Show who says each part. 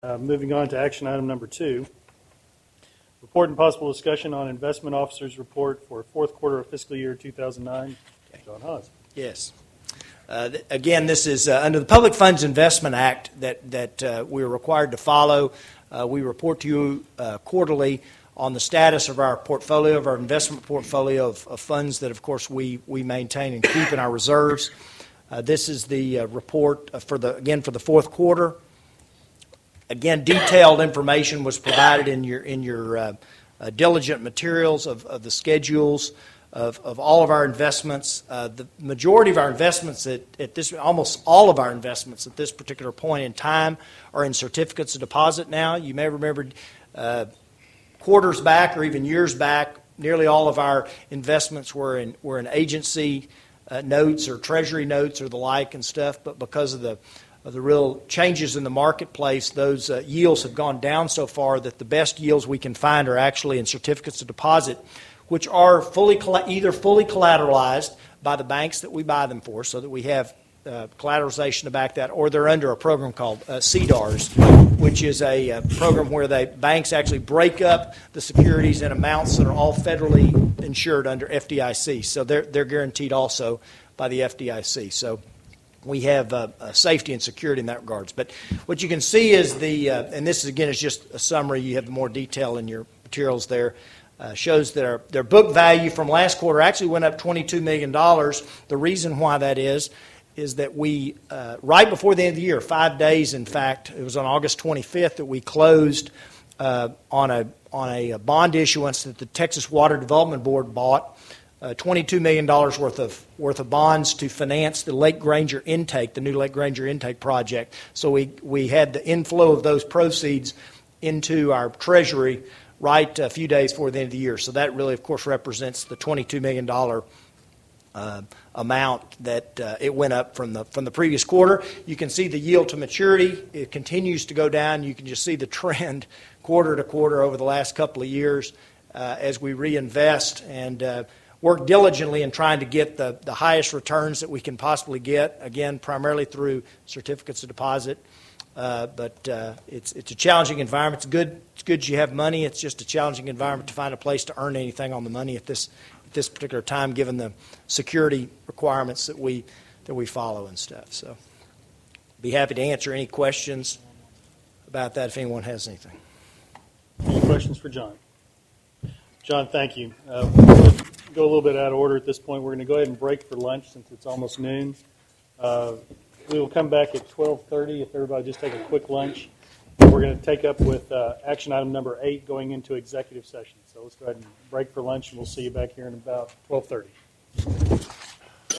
Speaker 1: Moving on to action item number 2, report and possible discussion on investment officer's report for fourth quarter of fiscal year 2009. Okay. John Haas.
Speaker 2: Yes. Again, this is under the Public Funds Investment Act that we're required to follow. We report to you quarterly on the status of our portfolio, of our investment portfolio of funds that, of course, we maintain and keep in our reserves. This is the report for the fourth quarter. Again, detailed information was provided in your diligent materials of the schedules of all of our investments. The majority of our investments almost all of our investments at this particular point in time are in certificates of deposit now. You may remember quarters back or even years back, nearly all of our investments were in agency notes or treasury notes or the like and stuff, but because of the real changes in the marketplace, those yields have gone down so far that the best yields we can find are actually in certificates of deposit, which are either fully collateralized by the banks that we buy them for, so that we have collateralization to back that, or they're under a program called CDARS, which is a program where banks actually break up the securities in amounts that are all federally insured under FDIC. So they're guaranteed also by the FDIC. So we have safety and security in that regards. But what you can see is and this again is just a summary. You have more detail in your materials there. Shows that their book value from last quarter actually went up $22 million. The reason why that is that we, right before the end of the year, 5 days in fact, it was on August 25th that we closed on a bond issuance that the Texas Water Development Board bought, $22 million worth of bonds to finance the Lake Granger intake, the new Lake Granger intake project. So we had the inflow of those proceeds into our treasury right a few days before the end of the year. So that really, of course, represents the $22 million amount that it went up from the previous quarter. You can see the yield to maturity. It continues to go down. You can just see the trend quarter to quarter over the last couple of years as we reinvest and work diligently in trying to get the highest returns that we can possibly get, again, primarily through certificates of deposit. But it's a challenging environment. It's good you have money. It's just a challenging environment to find a place to earn anything on the money at this particular time, given the security requirements that we follow and stuff. So, be happy to answer any questions about that if anyone has anything.
Speaker 1: Any questions for John? John, thank you. We're going to go a little bit out of order at this point. We're going to go ahead and break for lunch since it's almost noon. We will come back at 12:30 if everybody just take a quick lunch. We're going to take up with action item number 8 going into executive session. So let's go ahead and break for lunch, and we'll see you back here in about 12:30.